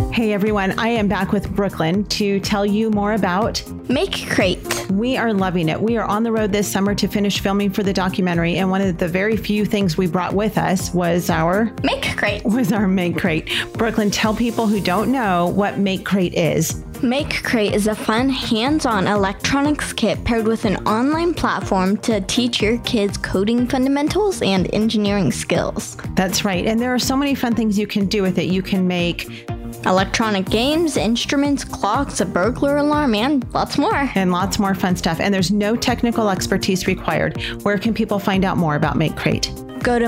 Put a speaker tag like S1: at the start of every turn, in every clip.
S1: Hey everyone, I am back with Brooklyn to tell you more about
S2: Make Crate.
S1: We are loving it. We are on the road this summer to finish filming for the documentary, and one of the very few things we brought with us was our
S2: Make Crate.
S1: Make Crate. Brooklyn, tell people who don't know what Make Crate is.
S2: Make Crate is a fun, hands-on electronics kit paired with an online platform to teach your kids coding fundamentals and engineering skills.
S1: That's right. And there are so many fun things you can do with it. You can make
S2: electronic games, instruments, clocks, a burglar alarm, and lots more.
S1: And lots more fun stuff. And there's no technical expertise required. Where can people find out more about Make Crate?
S2: Go to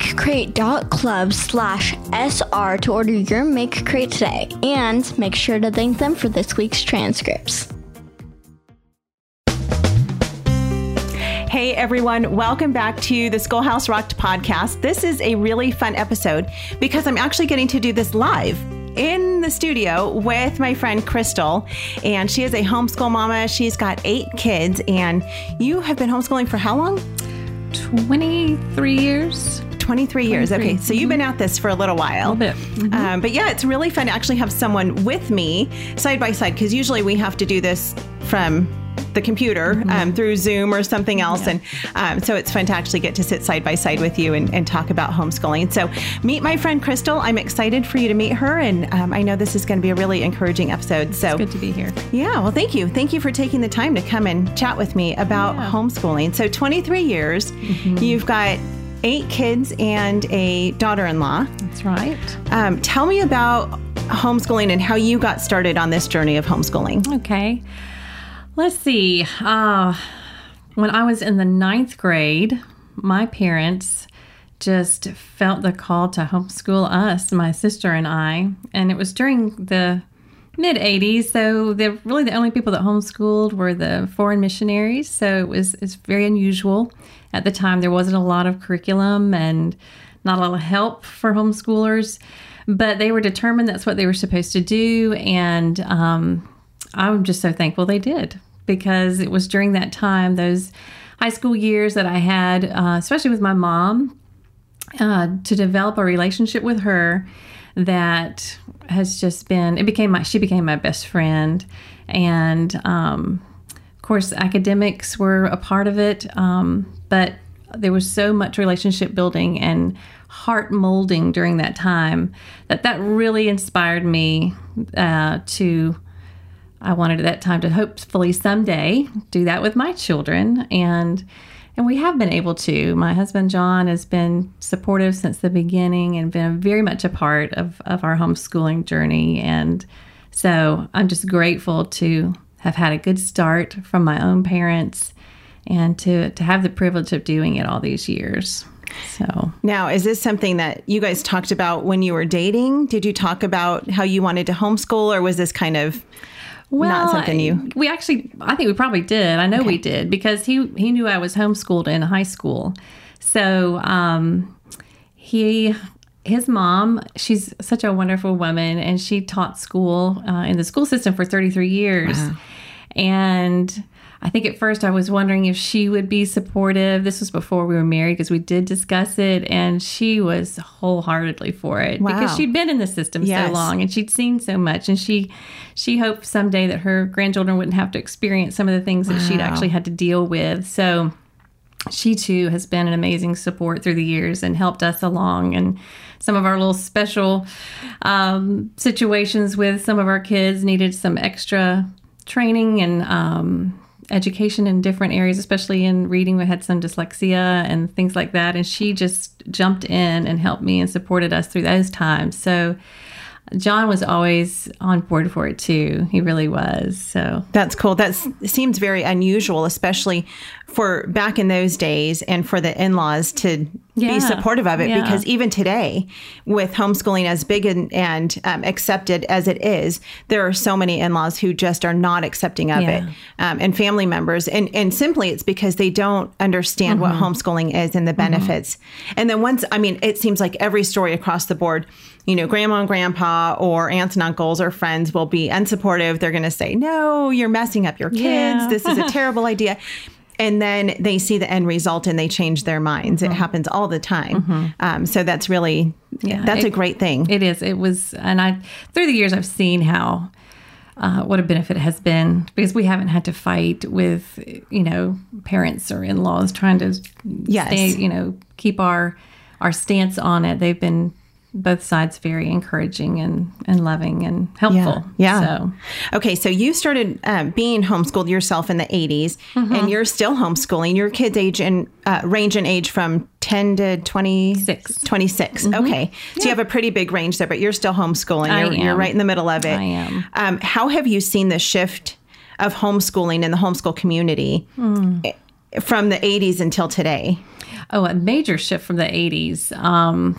S2: makecrate.club/SR to order your Make Crate today. And make sure to thank them for this week's transcripts.
S1: Hey everyone, welcome back to the Schoolhouse Rocked podcast. This is a really fun episode because I'm actually getting to do this live in the studio with my friend Crystal, and she is a homeschool mama. She's got 8 kids, and you have been homeschooling for how long?
S3: 23 years.
S1: 23 years. Okay, so you've been at this for a little while.
S3: A little bit. Mm-hmm.
S1: But yeah, it's really fun to actually have someone with me side by side, because usually we have to do this from the computer through Zoom or something else.
S3: Yeah.
S1: And so it's fun to actually get to sit side by side with you and talk about homeschooling. So meet my friend Crystal. I'm excited for you to meet her. And I know this is going to be a really encouraging episode. So
S3: it's good to be here.
S1: Yeah, well, thank you. Thank you for taking the time to come and chat with me about homeschooling. So 23 years, you've got 8 kids and a daughter-in-law.
S3: That's right.
S1: Tell me about homeschooling and how you got started on this journey of homeschooling.
S3: Okay. Let's see. When I was in the 9th grade, my parents just felt the call to homeschool us, my sister and I. And it was during the mid-'80s, so really the only people that homeschooled were the foreign missionaries. So it's very unusual. At the time, there wasn't a lot of curriculum and not a lot of help for homeschoolers. But they were determined that's what they were supposed to do. And I'm just so thankful they did, because it was during that time, those high school years, that I had, especially with my mom, to develop a relationship with her that has just been, she became my best friend. And of course, academics were a part of it, but there was so much relationship building and heart molding during that time that really inspired me I wanted at that time to hopefully someday do that with my children. And we have been able to. My husband, John, has been supportive since the beginning and been very much a part of our homeschooling journey. And so I'm just grateful to have had a good start from my own parents and to have the privilege of doing it all these years. So
S1: now, is this something that you guys talked about when you were dating? Did you talk about how you wanted to homeschool, or was this kind of not something you...
S3: I think we probably did. I know we did, because he knew I was homeschooled in high school. So his mom, she's such a wonderful woman, and she taught school in the school system for 33 years. Wow. And I think at first I was wondering if she would be supportive. This was before we were married, because we did discuss it, and she was wholeheartedly for it.
S1: Wow.
S3: Because she'd been in the system so long, and she'd seen so much, and she hoped someday that her grandchildren wouldn't have to experience some of the things that she'd actually had to deal with. So she too has been an amazing support through the years and helped us along. And some of our little special situations with some of our kids needed some extra training and education in different areas, especially in reading. We had some dyslexia and things like that. And she just jumped in and helped me and supported us through those times. So John was always on board for it too. He really was. So
S1: that's cool. That seems very unusual, especially for back in those days, and for the in-laws to be supportive of it. Yeah. Because even today, with homeschooling as big and accepted as it is, there are so many in-laws who just are not accepting of it, and family members. And simply it's because they don't understand what homeschooling is and the benefits. And then it seems like every story across the board, grandma and grandpa or aunts and uncles or friends will be unsupportive. They're going to say, no, you're messing up your kids. This is a terrible idea. and then they see the end result and they change their minds. It happens all the time. So that's really, that's a great thing.
S3: It is. It was, and through the years, I've seen how, what a benefit it has been, because we haven't had to fight with, parents or in-laws trying to stay, keep our stance on it. They've been, both sides, very encouraging and loving and helpful.
S1: Yeah. So. Okay, so you started being homeschooled yourself in the 80s, and you're still homeschooling. Your kids range in age from 10 to 26. Okay. So you have a pretty big range there, but you're still homeschooling. You're right in the middle of it.
S3: I am.
S1: How have you seen the shift of homeschooling in the homeschool community from the 80s until today?
S3: Oh, a major shift from the 80s.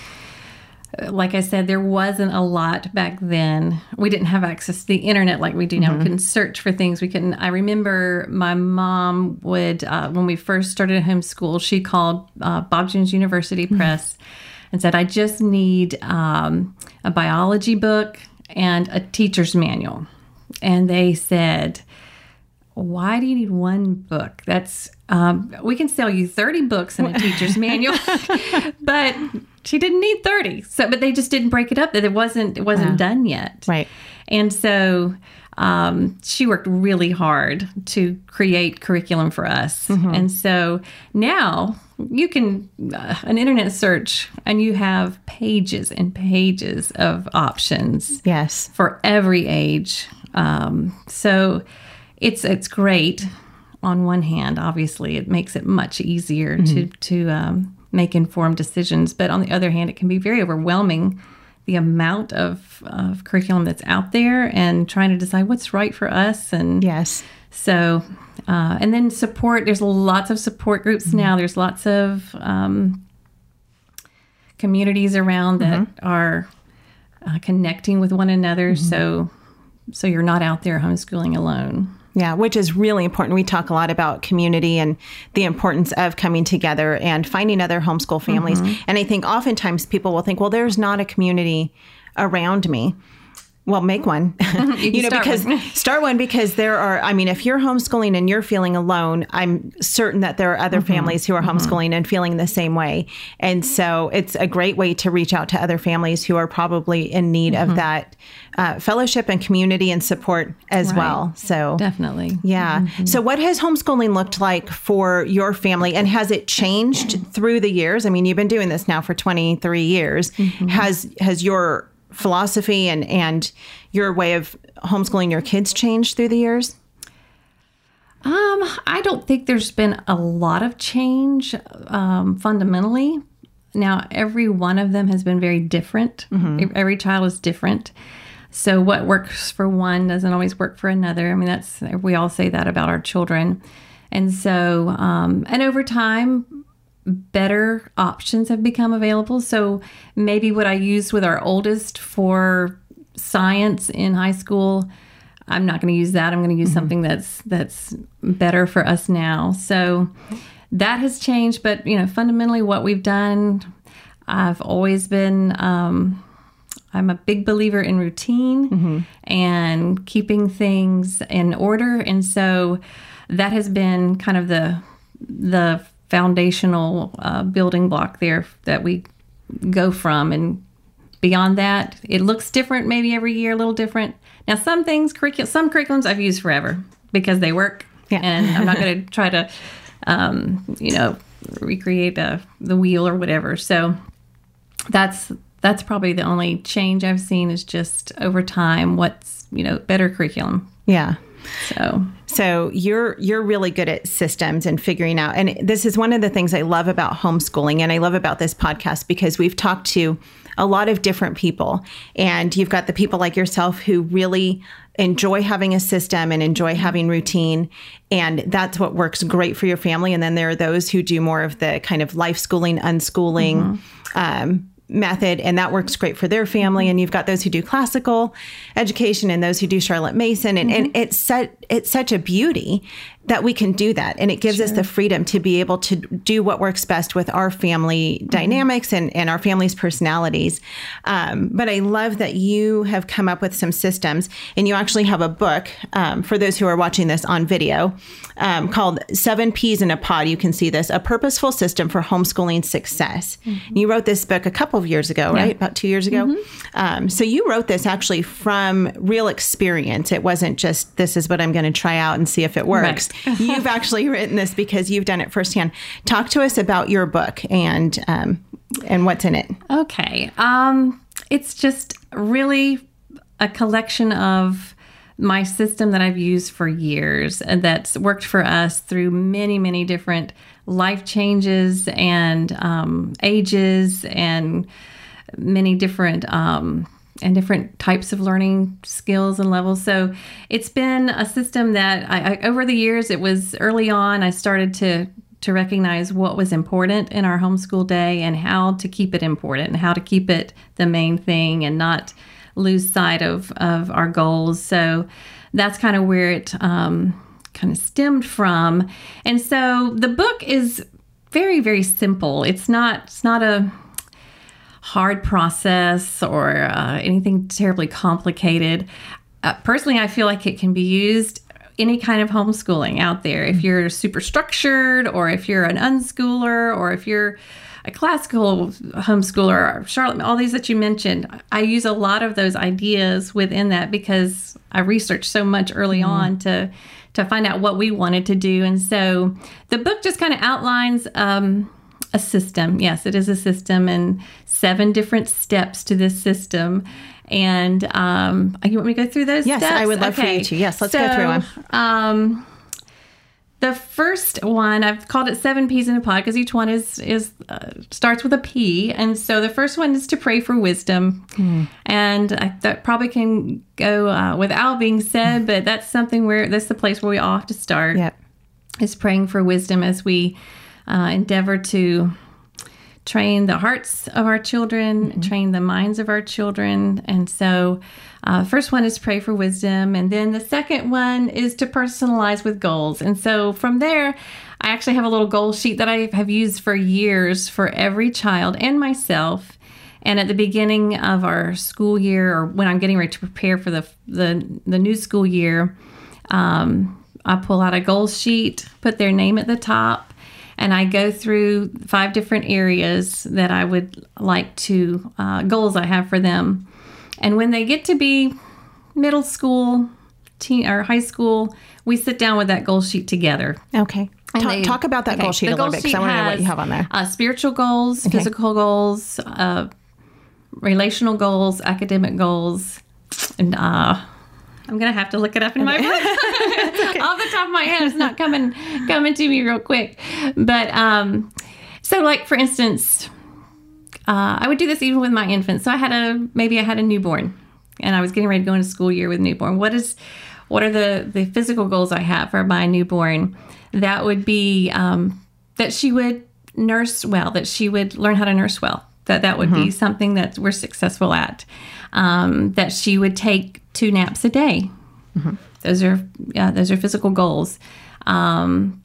S3: Like I said, there wasn't a lot back then. We didn't have access to the internet like we do now. We couldn't search for things. I remember my mom would, when we first started homeschool, she called Bob Jones University Press and said, I just need a biology book and a teacher's manual. And they said, why do you need one book? That's we can sell you 30 books and a teacher's manual, but she didn't need 30. So, but they just didn't break it up. That it wasn't done yet.
S1: Right.
S3: And so she worked really hard to create curriculum for us. And so now you can an internet search and you have pages and pages of options.
S1: Yes.
S3: For every age. So it's great. On one hand, obviously, it makes it much easier to make informed decisions. But on the other hand, it can be very overwhelming, the amount of curriculum that's out there, and trying to decide what's right for us. And
S1: yes.
S3: So, and then support. There's lots of support groups now. There's lots of communities around that are connecting with one another. So you're not out there homeschooling alone.
S1: Yeah, which is really important. We talk a lot about community and the importance of coming together and finding other homeschool families. And I think oftentimes people will think, well, there's not a community around me. Well, make one, start one, because there are, if you're homeschooling and you're feeling alone, I'm certain that there are other families who are homeschooling and feeling the same way. And so it's a great way to reach out to other families who are probably in need of that fellowship and community and support as well. So
S3: definitely.
S1: Yeah. So what has homeschooling looked like for your family, and has it changed through the years? You've been doing this now for 23 years. Has your philosophy and your way of homeschooling your kids changed through the years?
S3: I don't think there's been a lot of change fundamentally. Now, every one of them has been very different. Every child is different. So what works for one doesn't always work for another. We all say that about our children. And so, and over time, better options have become available. So maybe what I used with our oldest for science in high school, I'm not going to use that. I'm going to use something that's better for us now. So that has changed. But, fundamentally what we've done, I've always been, I'm a big believer in routine and keeping things in order. And so that has been kind of the foundational building block there that we go from. And beyond that, it looks different maybe every year, a little different. Now, some curriculums I've used forever because they work. Yeah. And I'm not going to try to, recreate the wheel or whatever. So that's probably the only change I've seen, is just over time, what's, better curriculum.
S1: Yeah.
S3: So
S1: you're really good at systems and figuring out, and this is one of the things I love about homeschooling, and I love about this podcast, because we've talked to a lot of different people, and you've got the people like yourself who really enjoy having a system and enjoy having routine, and that's what works great for your family. And then there are those who do more of the kind of life schooling, unschooling, method, and that works great for their family. And you've got those who do classical education and those who do Charlotte Mason. And it's such a beauty that we can do that. And it gives us the freedom to be able to do what works best with our family dynamics and our family's personalities. But I love that you have come up with some systems, and you actually have a book for those who are watching this on video called 7 Peas in a Pod. You can see this, A Purposeful System for Homeschooling Success. You wrote this book a couple of years ago, right? About 2 years ago. So you wrote this actually from real experience. It wasn't just, this is what I'm going to try out and see if it works. Right. You've actually written this because you've done it firsthand. Talk to us about your book and what's in it.
S3: Okay. It's just really a collection of my system that I've used for years and that's worked for us through many, many different life changes and ages and many different different types of learning skills and levels. So it's been a system that I over the years, it was early on, I started to recognize what was important in our homeschool day and how to keep it important and how to keep it the main thing and not lose sight of our goals. So that's kind of where it kind of stemmed from. And so the book is very, very simple. It's not a hard process or anything terribly complicated. Personally, I feel like it can be used any kind of homeschooling out there. If you're super structured, or if you're an unschooler, or if you're a classical homeschooler, or Charlotte, all these that you mentioned, I use a lot of those ideas within that because I researched so much early on to find out what we wanted to do. And so the book just kind of outlines a system. Yes, it is a system, and 7 different steps to this system. And you want me to go through those steps?
S1: Yes, I would love for you to. Yes, let's go through them.
S3: The first one, I've called it 7 Peas in a Pod because each one is starts with a P. And so the first one is to pray for wisdom. And that probably can go without being said, but that's something that's the place where we all have to start.
S1: Yep.
S3: Is praying for wisdom as we endeavor to train the hearts of our children, train the minds of our children. And so first one is pray for wisdom. And then the second one is to personalize with goals. And so from there, I actually have a little goal sheet that I have used for years for every child and myself. And at the beginning of our school year, or when I'm getting ready to prepare for the new school year, I pull out a goal sheet, put their name at the top, and I go through 5 different areas that I would like to, goals I have for them. And when they get to be middle school, teen or high school, we sit down with that goal sheet together.
S1: Okay. Talk about that goal sheet a little bit, because I want to know what you have on there.
S3: Spiritual goals, physical goals, relational goals, academic goals, and I'm going to have to look it up in my book. Okay. Off the top of my head, it's not coming to me real quick. But so like, for instance, I would do this even with my infants. So I had a newborn, and I was getting ready to go into school year with newborn. What are the physical goals I have for my newborn? That would be that she would nurse well, that she would learn how to nurse well. That would be something that we're successful at. That she would take 2 naps a day. Those are physical goals. And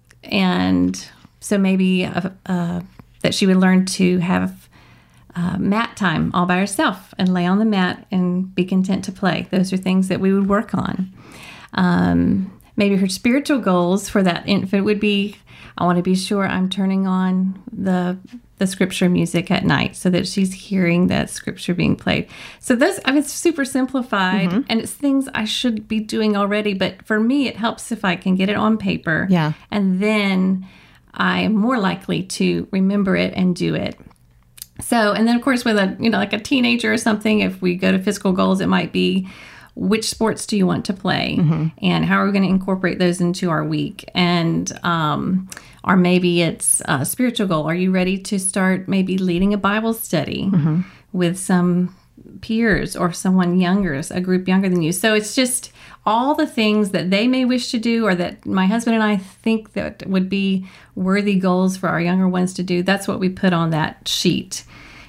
S3: so maybe that she would learn to have mat time all by herself and lay on the mat and be content to play. Those are things that we would work on. Maybe her spiritual goals for that infant would be, I want to be sure I'm turning on the scripture music at night so that she's hearing that scripture being played. So those, it's super simplified, and it's things I should be doing already. But for me, it helps if I can get it on paper.
S1: Yeah.
S3: And then I'm more likely to remember it and do it. So, and then of course with like a teenager or something, if we go to physical goals, it might be, which sports do you want to play? And how are we going to incorporate those into our week? And, or maybe it's a spiritual goal. Are you ready to start maybe leading a Bible study with some peers or someone younger, a group younger than you? So it's just all the things that they may wish to do, or that my husband and I think that would be worthy goals for our younger ones to do. That's what we put on that sheet.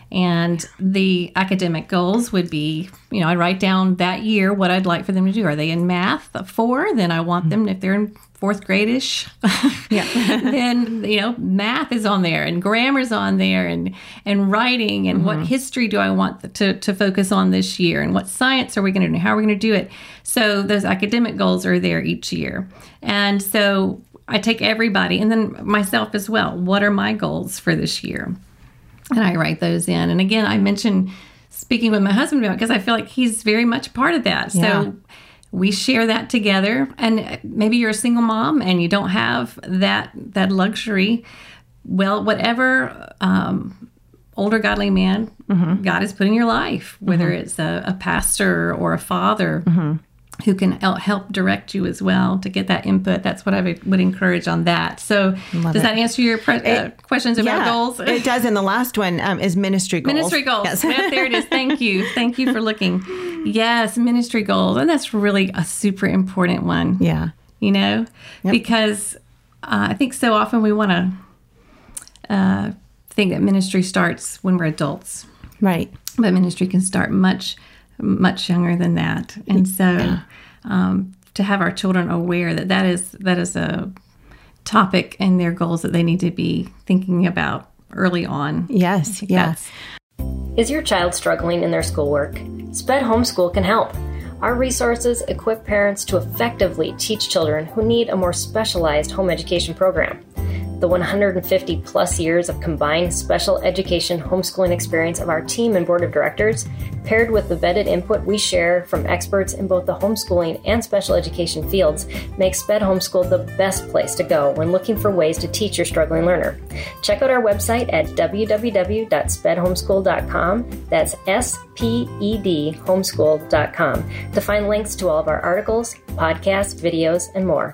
S3: And the academic goals would be, I write down that year what I'd like for them to do. Are they in math 4? Then I want them, if they're in 4th grade-ish, then, math is on there and grammar's on there and writing and what history do I want to focus on this year and what science are we going to do? How are we going to do it? So those academic goals are there each year. And so I take everybody and then myself as well. What are my goals for this year? And I write those in. And again, I mentioned speaking with my husband about it because I feel like he's very much part of that. So we share that together. And maybe you're a single mom and you don't have that luxury. Well, whatever older godly man God has put in your life, whether it's a pastor or a father, who can help direct you as well to get that input. That's what I would encourage on that. So does that answer your questions about goals?
S1: It does. And the last one is ministry goals.
S3: Ministry goals. Yes. Yep, there it is. Thank you. Thank you for looking. Yes, ministry goals. And that's really a super important one.
S1: Yeah.
S3: Because I think so often we want to think that ministry starts when we're adults.
S1: Right.
S3: But ministry can start much younger than that. And so to have our children aware that is a topic in their goals that they need to be thinking about early on.
S1: Yes, yes.
S4: Is your child struggling in their schoolwork? SPED Homeschool can help. Our resources equip parents to effectively teach children who need a more specialized home education program. The 150 plus years of combined special education homeschooling experience of our team and board of directors, paired with the vetted input we share from experts in both the homeschooling and special education fields, makes SPED Homeschool the best place to go when looking for ways to teach your struggling learner. Check out our website at www.spedhomeschool.com. That's SPED homeschool.com to find links to all of our articles, podcasts, videos, and more.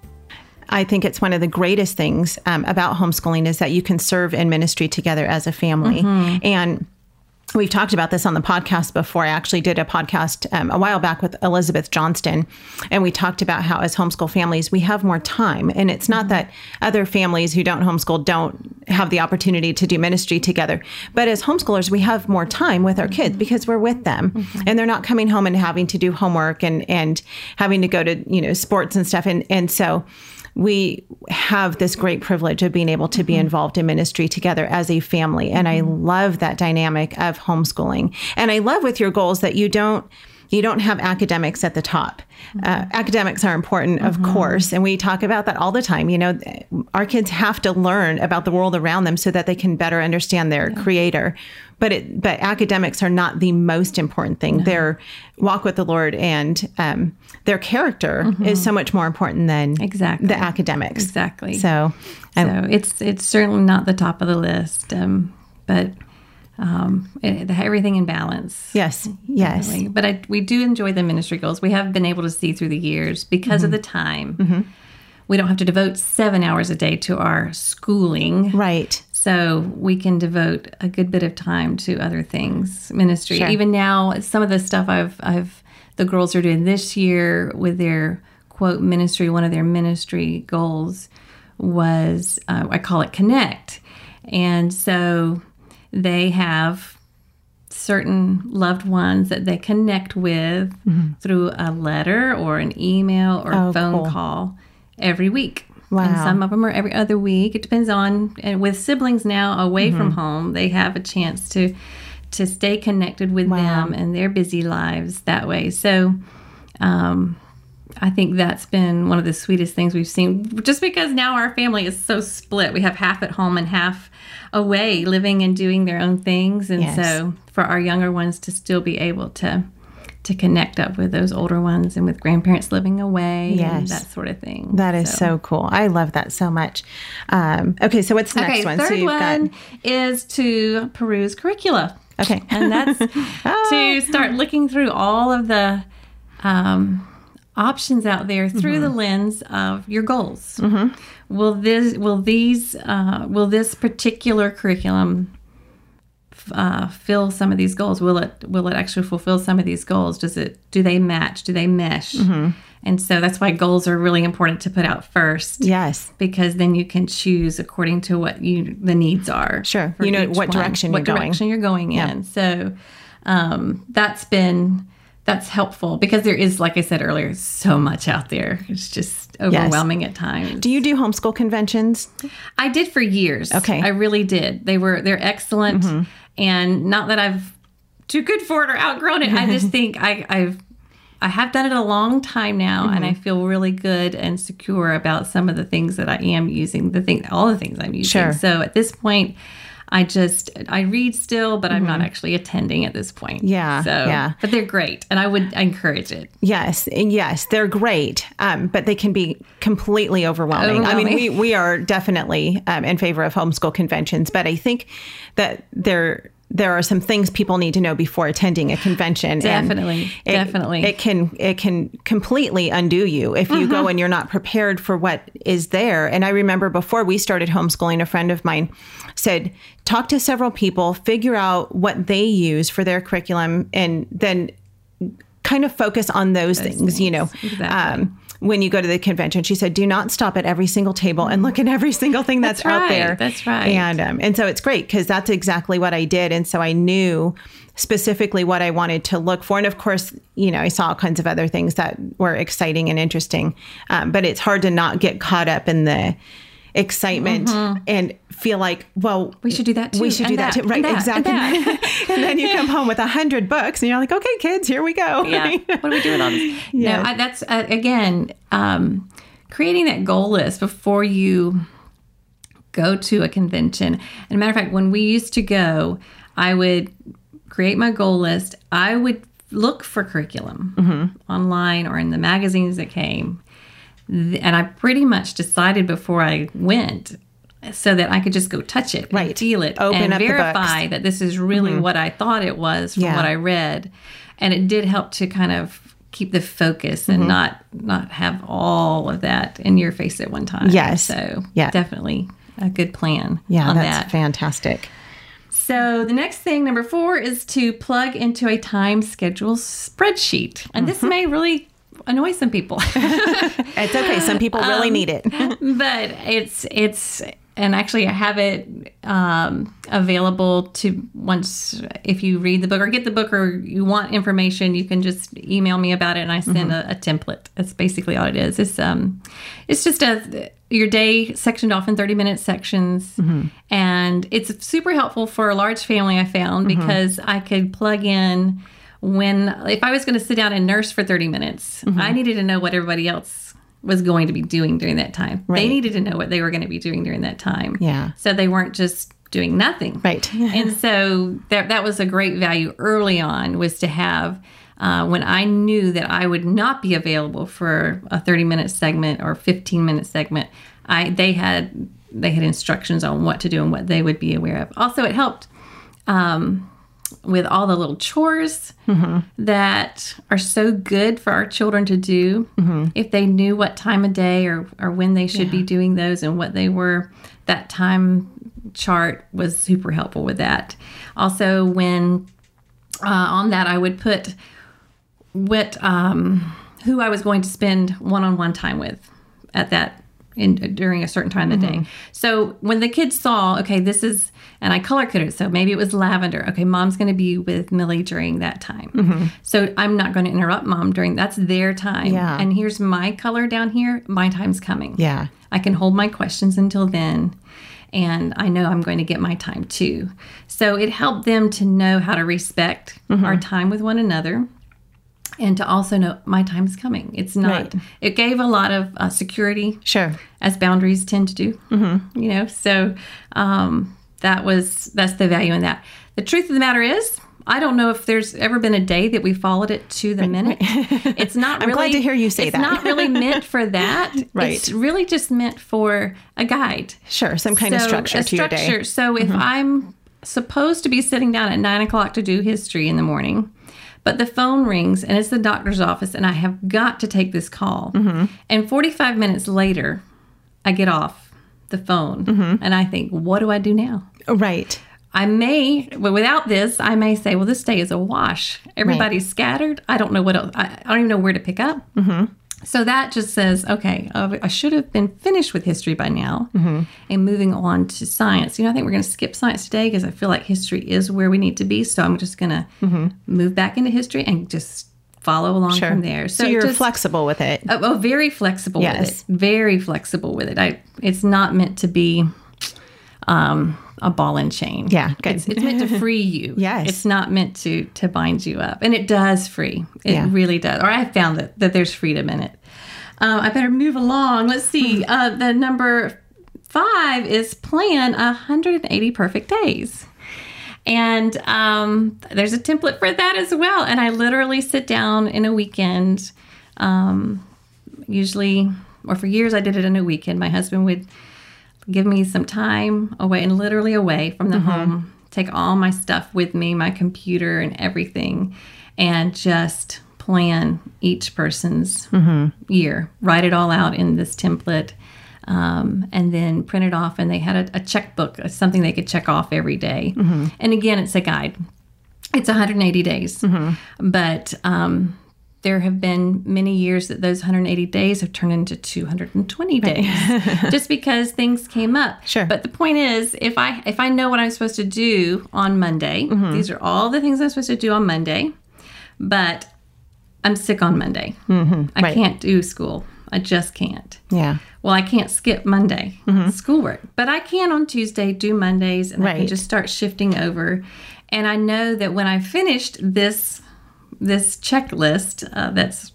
S1: I think it's one of the greatest things about homeschooling is that you can serve in ministry together as a family. And we've talked about this on the podcast before. I actually did a podcast a while back with Elizabeth Johnston, and we talked about how as homeschool families, we have more time. And it's not that other families who don't homeschool don't have the opportunity to do ministry together. But as homeschoolers, we have more time with our kids because we're with them. And they're not coming home and having to do homework and having to go to, sports and stuff. And so we have this great privilege of being able to be involved in ministry together as a family. And I love that dynamic of homeschooling. And I love with your goals that you don't have academics at the top. Academics are important, of course, and we talk about that all the time. Our kids have to learn about the world around them so that they can better understand their creator. But academics are not the most important thing. No. Their walk with the Lord and their character is so much more important than the academics.
S3: Exactly.
S1: So
S3: it's certainly not the top of the list, but everything in balance.
S1: Yes.
S3: Definitely. But we do enjoy the ministry goals. We have been able to see through the years because of the time. We don't have to devote 7 hours a day to our schooling.
S1: Right.
S3: So we can devote a good bit of time to other things, ministry. Sure. Even now, some of the stuff the girls are doing this year with their quote ministry. One of their ministry goals was I call it Connect, and so they have certain loved ones that they connect with through a letter or an email or a phone call every week.
S1: Wow.
S3: And some of them are every other week. It depends on, and with siblings now away from home, they have a chance to stay connected with them and their busy lives that way. So I think that's been one of the sweetest things we've seen, just because now our family is so split. We have half at home and half away, living and doing their own things. And so for our younger ones to still be able to connect up with those older ones and with grandparents living away and that sort of thing.
S1: That is so cool. I love that so much. Okay, so what's the next one?
S3: Third one is to peruse curricula.
S1: Okay.
S3: And that's to start looking through all of the options out there through the lens of your goals. Will this particular curriculum fill some of these goals? Will it actually fulfill some of these goals? Do they match? Do they mesh? And so that's why goals are really important to put out first.
S1: Yes.
S3: Because then you can choose according to what the needs are.
S1: Sure. You know what direction you're going.
S3: What direction you're going in. So that's helpful because there is, like I said earlier, so much out there. It's just overwhelming at times.
S1: Do you do homeschool conventions?
S3: I did for years.
S1: Okay.
S3: I really did. They're excellent. And not that I've too good for it or outgrown it. I just think I have done it a long time now, and I feel really good and secure about some of the things that I am using, all the things I'm using.
S1: Sure.
S3: So at this point, I read still, but I'm not actually attending at this point.
S1: Yeah.
S3: So,
S1: yeah.
S3: But they're great, and I encourage it.
S1: Yes. And yes, they're great. But they can be completely overwhelming. I mean, we are definitely in favor of homeschool conventions, but I think that there are some things people need to know before attending a convention.
S3: Definitely.
S1: It can completely undo you if you go and you're not prepared for what is there. And I remember before we started homeschooling, a friend of mine said, talk to several people, figure out what they use for their curriculum, and then kind of focus on those things. You know,
S3: exactly.
S1: When you go to the convention, she said, do not stop at every single table and look at every single thing that's out there.
S3: That's right.
S1: And so it's great because that's exactly what I did. And so I knew specifically what I wanted to look for. And of course, you know, I saw all kinds of other things that were exciting and interesting. But it's hard to not get caught up in the excitement and feel like, well,
S3: we should do that too.
S1: We should do that too. Right. Exactly. And then you come home with 100 books and you're like, okay, kids, here we go.
S3: Yeah. What do we do with all this?
S1: Yeah.
S3: No, that's again, creating that goal list before you go to a convention. And a matter of fact, when we used to go, I would create my goal list. I would look for curriculum online or in the magazines that came. And I pretty much decided before I went so that I could just go touch it, and feel it,
S1: Open
S3: and verify that this is really what I thought it was from what I read. And it did help to kind of keep the focus and not have all of that in your face at one time.
S1: Yes.
S3: So definitely a good plan
S1: on
S3: that's
S1: that. Fantastic.
S3: So the next thing, number 4, is to plug into a time schedule spreadsheet. And this may really annoy some people.
S1: It's okay. Some people really need it.
S3: But it's and actually I have it available to once if you read the book or get the book or you want information, you can just email me about it and I send a template. That's basically all it is. It's just your day sectioned off in 30-minute sections. And it's super helpful for a large family, I found, because I could plug in if I was going to sit down and nurse for 30 minutes, I needed to know what everybody else was going to be doing during that time.
S1: Right.
S3: They needed to know what they were going to be doing during that time.
S1: Yeah.
S3: So they weren't just doing nothing.
S1: Right.
S3: And so that was a great value early on, was to have when I knew that I would not be available for a 30-minute segment or 15-minute segment, they had instructions on what to do and what they would be aware of. Also, it helped with all the little chores that are so good for our children to do. If they knew what time of day or when they should be doing those and what they were, that time chart was super helpful with that. Also, when on that, I would put who I was going to spend one-on-one time with at that during a certain time of the day. So when the kids saw, okay, this is, and I color coded, so maybe it was lavender. Okay, mom's going to be with Millie during that time. So I'm not going to interrupt mom that's their time.
S1: Yeah.
S3: And here's my color down here. My time's coming.
S1: Yeah.
S3: I can hold my questions until then. And I know I'm going to get my time too. So it helped them to know how to respect our time with one another. And to also know my time's coming. It's not, it gave a lot of security.
S1: Sure.
S3: As boundaries tend to do. You know, so that's the value in that. The truth of the matter is, I don't know if there's ever been a day that we followed it to the minute. It's not really.
S1: I'm glad to hear you say that.
S3: It's not really meant for that.
S1: Right.
S3: It's really just meant for a guide.
S1: Sure. Some kind of structure to your day.
S3: So if I'm supposed to be sitting down at 9 o'clock to do history in the morning, but the phone rings and it's the doctor's office and I have got to take this call. And 45 minutes later, I get off the phone and I think, what do I do now?
S1: Right.
S3: Without this, I may say, well, this day is a wash. Everybody's scattered. I don't know what else. I don't even know where to pick up. So that just says, okay, I should have been finished with history by now and moving on to science. I think we're going to skip science today because I feel like history is where we need to be. So I'm just going to move back into history and just follow along from there.
S1: So you're flexible with it.
S3: Oh, very flexible with it. Very flexible with it. It's not meant to be a ball and chain.
S1: Yeah, good.
S3: It's meant to free you.
S1: Yes.
S3: It's not meant to bind you up. And it does free. It really does. Or I found that there's freedom in it. I better move along. Let's see. The number 5 is plan 180 perfect days. And there's a template for that as well. And I literally sit down in a weekend, usually, or for years I did it in a weekend. My husband would give me some time away and literally away from the home, take all my stuff with me, my computer and everything, and just plan each person's year, write it all out in this template, and then print it off. And they had a checkbook, something they could check off every day. And again, it's a guide. It's 180 days. But there have been many years that those 180 days have turned into 220 days just because things came up.
S1: Sure.
S3: But the point is, if I know what I'm supposed to do on Monday, these are all the things I'm supposed to do on Monday, but I'm sick on Monday. I can't do school. I just can't.
S1: Yeah.
S3: Well, I can't skip Monday schoolwork, but I can on Tuesday do Mondays, and I can just start shifting over. And I know that when I finished this checklist that's,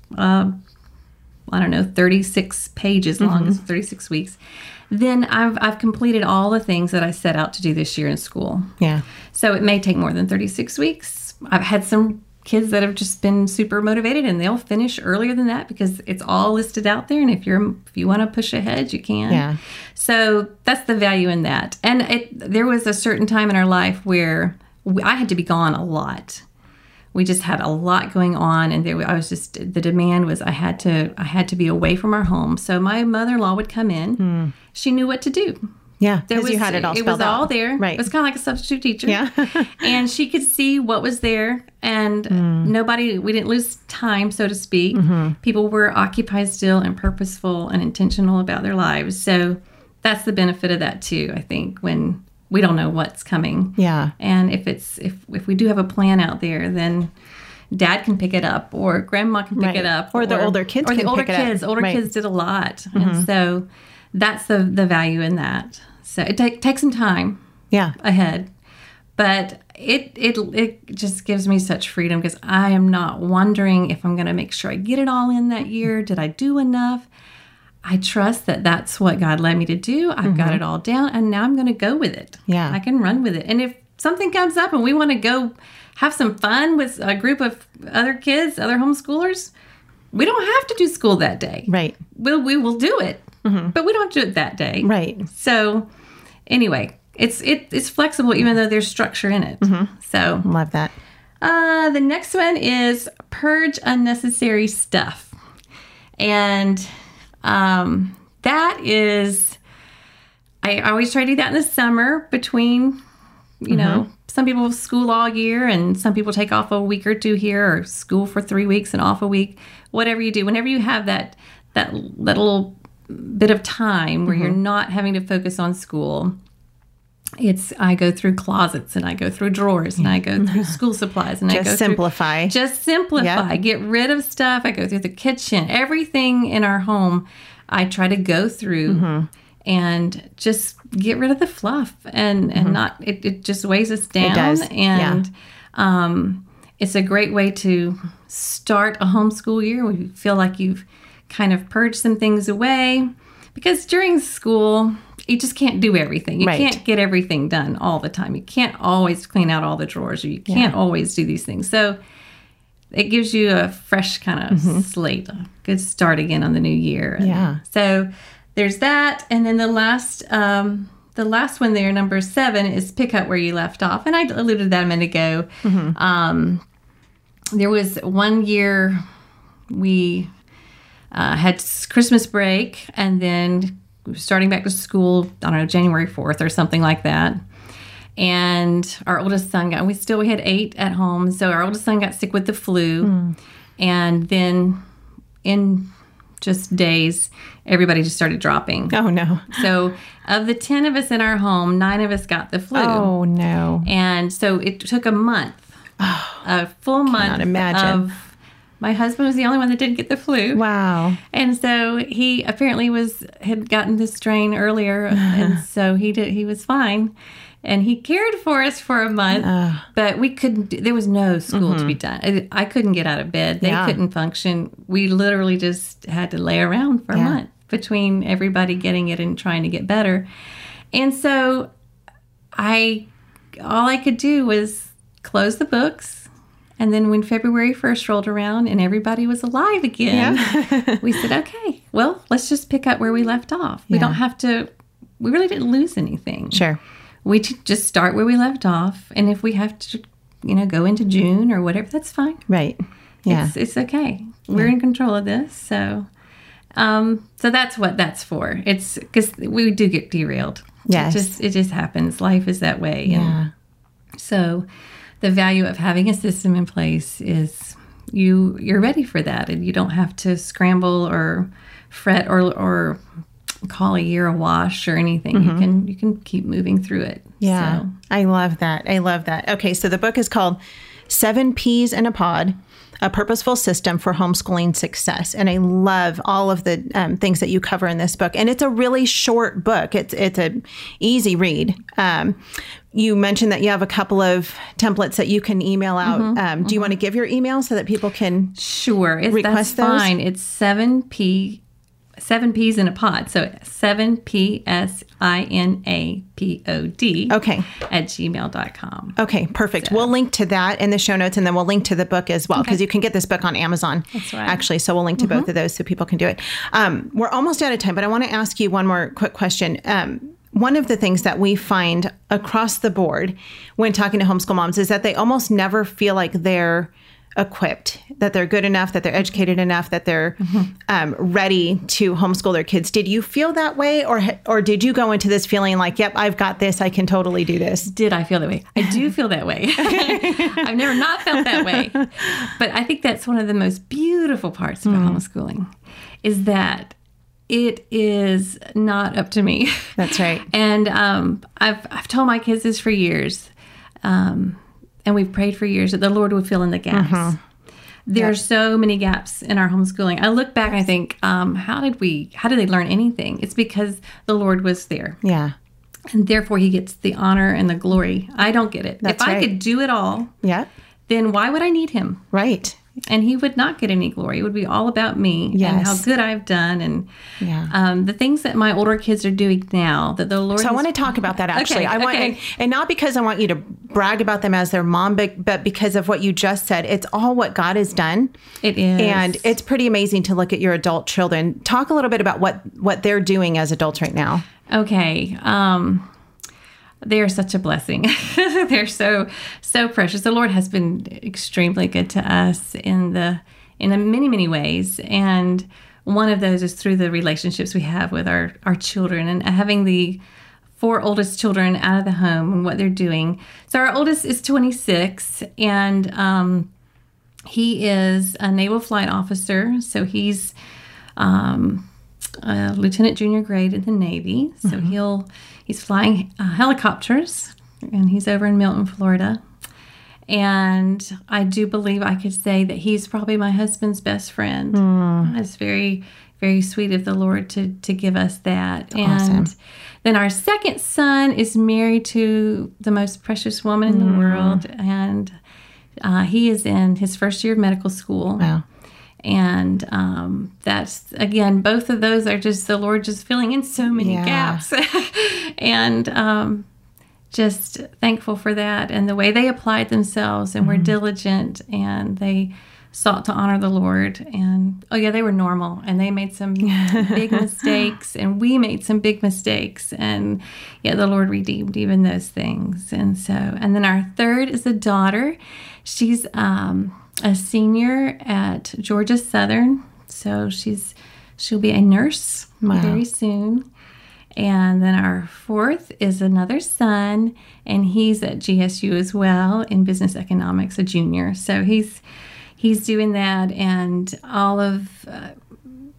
S3: 36 pages long, it's 36 weeks, then I've completed all the things that I set out to do this year in school.
S1: Yeah.
S3: So it may take more than 36 weeks. I've had some kids that have just been super motivated and they'll finish earlier than that because it's all listed out there. And if you want to push ahead, you can.
S1: Yeah.
S3: So that's the value in that. And there was a certain time in our life where I had to be gone a lot. We just had a lot going on, and the demand was I had to be away from our home. So my mother-in-law would come in. She knew what to do.
S1: Yeah, because you had it all spelled out.
S3: It was all there.
S1: Right.
S3: It was kind of like a substitute teacher.
S1: Yeah.
S3: And she could see what was there, and we didn't lose time, so to speak. People were occupied still and purposeful and intentional about their lives. So that's the benefit of that too, I think, when we don't know what's coming.
S1: Yeah.
S3: And if we do have a plan out there, then Dad can pick it up, or Grandma can pick it up,
S1: or the older kids can pick it up.
S3: Older kids did a lot, and so that's the value in that. So it takes some time.
S1: Yeah.
S3: Ahead, but it just gives me such freedom because I am not wondering if I'm going to make sure I get it all in that year. Did I do enough? I trust that that's what God led me to do. I've got it all down, and now I'm going to go with it.
S1: Yeah.
S3: I can run with it. And if something comes up and we want to go have some fun with a group of other kids, other homeschoolers, we don't have to do school that day.
S1: Right.
S3: We will do it, but we don't do it that day.
S1: Right.
S3: So anyway, it's flexible even though there's structure in it. So
S1: love that.
S3: The next one is purge unnecessary stuff. And that is, I always try to do that in the summer between, some people school all year and some people take off a week or two here, or school for 3 weeks and off a week. Whatever you do, whenever you have that little bit of time where you're not having to focus on school, I go through closets and I go through drawers and I go through school supplies and
S1: Just simplify.
S3: Yep. Get rid of stuff. I go through the kitchen, everything in our home. I try to go through and just get rid of the fluff and not it just weighs us down.
S1: It does.
S3: And it's a great way to start a homeschool year where you feel like you've kind of purged some things away, because during school you just can't do everything. You can't get everything done all the time. You can't always clean out all the drawers, or you can't always do these things. So it gives you a fresh kind of slate, a good start again on the new year. And so there's that. And then the last one there, number 7, is pick up where you left off. And I alluded to that a minute ago. There was one year we had Christmas break, and then starting back to school, I don't know, January 4th or something like that. And our oldest son we had 8 at home. So our oldest son got sick with the flu. And then in just days, everybody just started dropping.
S1: Oh, no.
S3: So of the 10 of us in our home, 9 of us got the flu.
S1: Oh, no.
S3: And so it took a month, a full month
S1: imagine.
S3: of... My husband was the only one that didn't get the flu.
S1: Wow.
S3: And so he apparently had gotten this strain earlier, and so he was fine. And he cared for us for a month, but we couldn't, there was no school to be done. I couldn't get out of bed. They couldn't function. We literally just had to lay around for a month between everybody getting it and trying to get better. And so all I could do was close the books. And then when February 1st rolled around and everybody was alive again, we said, okay, well, let's just pick up where we left off. We don't have to, we really didn't lose anything.
S1: Sure.
S3: We just start where we left off. And if we have to, go into June or whatever, that's fine.
S1: Right. Yeah.
S3: It's okay. We're in control of this. So that's what that's for. It's because we do get derailed.
S1: Yes.
S3: It just happens. Life is that way.
S1: Yeah.
S3: And so the value of having a system in place is you're ready for that, and you don't have to scramble or fret or call a year a wash or anything. You can keep moving through it.
S1: Yeah.
S3: So.
S1: I love that. Okay, so the book is called 7 Peas in a Pod, A Purposeful System for Homeschooling Success. And I love all of the things that you cover in this book. And it's a really short book. It's an easy read. You mentioned that you have a couple of templates that you can email out. Do you want to give your email so that people can request those?
S3: Fine. It's 7 peas in a pod. So 7PSINAPOD.
S1: Okay.
S3: At gmail.com.
S1: Okay, perfect. So. We'll link to that in the show notes, and then we'll link to the book as well, because you can get this book on Amazon.
S3: That's right.
S1: Actually, so we'll link to both of those so people can do it. We're almost out of time, but I want to ask you one more quick question. One of the things that we find across the board when talking to homeschool moms is that they almost never feel like they're equipped, that they're good enough, that they're educated enough, that they're ready to homeschool their kids. Did you feel that way, or did you go into this feeling like, yep, I've got this, I can totally do this?
S3: Did I feel that way? I do feel that way. I've never not felt that way. But I think that's one of the most beautiful parts about homeschooling, is that it is not up to me.
S1: That's right.
S3: And I've told my kids this for years, and we've prayed for years that the Lord would fill in the gaps. There are so many gaps in our homeschooling. I look back and I think, how did they learn anything? It's because the Lord was there.
S1: Yeah.
S3: And therefore he gets the honor and the glory. I don't get it.
S1: That's
S3: if I
S1: right.
S3: could do it all, then why would I need him?
S1: Right.
S3: And he would not get any glory. It would be all about me and how good I've done, and the things that my older kids are doing now that the Lord.
S1: So I want to talk about that actually. I want, and not because I want you to brag about them as their mom, but because of what you just said. It's all what God has done.
S3: It is,
S1: and it's pretty amazing to look at your adult children. Talk a little bit about what they're doing as adults right now.
S3: Okay. They are such a blessing. They're so precious. The Lord has been extremely good to us in many, many ways. And one of those is through the relationships we have with our children, and having the 4 oldest children out of the home and what they're doing. So our oldest is 26, and he is a naval flight officer. So he's a lieutenant junior grade in the Navy. So he's flying helicopters, and he's over in Milton, Florida. And I do believe I could say that he's probably my husband's best friend. It's very, very sweet of the Lord to give us that.
S1: Awesome.
S3: And then our second son is married to the most precious woman in the world, and he is in his first year of medical school.
S1: Wow.
S3: And that's, again, both of those are just the Lord just filling in so many gaps. And just thankful for that, and the way they applied themselves and were diligent, and they sought to honor the Lord. And, they were normal, and they made some big mistakes, and we made some big mistakes. And, the Lord redeemed even those things. And then our third is a daughter. She's a senior at Georgia Southern, so she'll be a nurse very soon. And then our fourth is another son, and he's at GSU as well in business economics, a junior. So he's doing that, and all of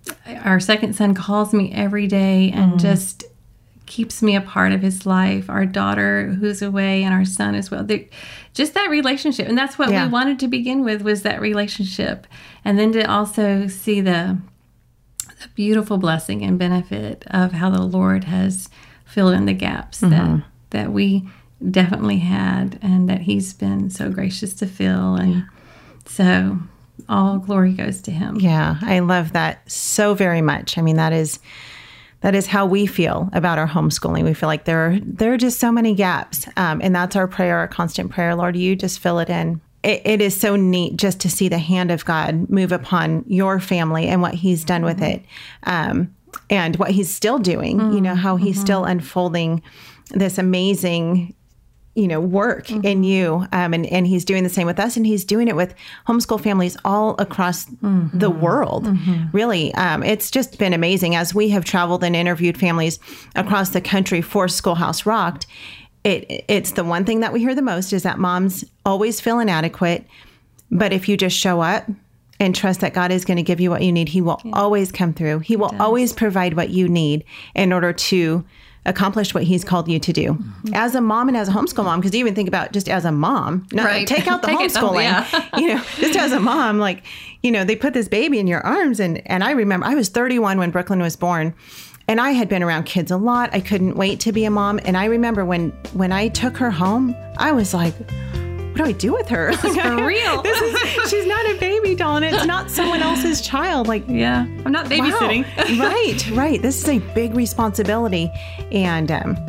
S3: our second son calls me every day and just keeps me a part of his life. Our daughter who's away and our son as well. Just that relationship. And that's what we wanted to begin with, was that relationship. And then to also see the beautiful blessing and benefit of how the Lord has filled in the gaps that we definitely had, and that he's been so gracious to fill. And so all glory goes to him.
S1: Yeah, I love that so very much. I mean, that is how we feel about our homeschooling. We feel like there are just so many gaps. And that's our prayer, our constant prayer. Lord, you just fill it in. It is so neat just to see the hand of God move upon your family and what he's done with it. And what he's still doing, how he's still unfolding this amazing, work in you. And he's doing the same with us, and he's doing it with homeschool families all across the world. Really. It's just been amazing as we have traveled and interviewed families across the country for Schoolhouse Rocked. It's the one thing that we hear the most is that moms always feel inadequate. But if you just show up and trust that God is going to give you what you need, he will always come through. He will always provide what you need in order to accomplish what he's called you to do as a mom and as a homeschool mom. Because you even think about just as a mom, take out the homeschooling, just as a mom, they put this baby in your arms. And I remember I was 31 when Brooklyn was born, and I had been around kids a lot. I couldn't wait to be a mom. And I remember when I took her home, I was like, what do I do with her?
S3: This is for real.
S1: She's not a baby doll, and it's not someone else's child.
S3: I'm not babysitting.
S1: Wow. Right. This is a big responsibility. And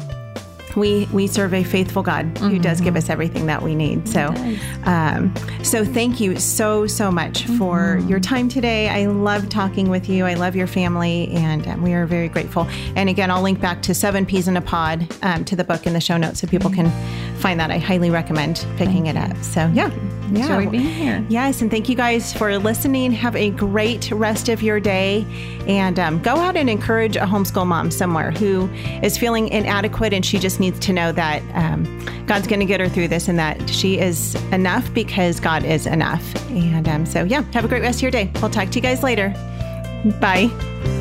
S1: we serve a faithful God who does give us everything that we need. So thank you so much for your time today. I love talking with you. I love your family, and we are very grateful. And again, I'll link back to 7 Peas in a Pod to the book in the show notes so people can find that. I highly recommend picking it up. So
S3: enjoy being here.
S1: Yes, and thank you guys for listening. Have a great rest of your day, and go out and encourage a homeschool mom somewhere who is feeling inadequate, and she just needs to know that God's going to get her through this, and that she is enough because God is enough. And have a great rest of your day. We'll talk to you guys later. Bye.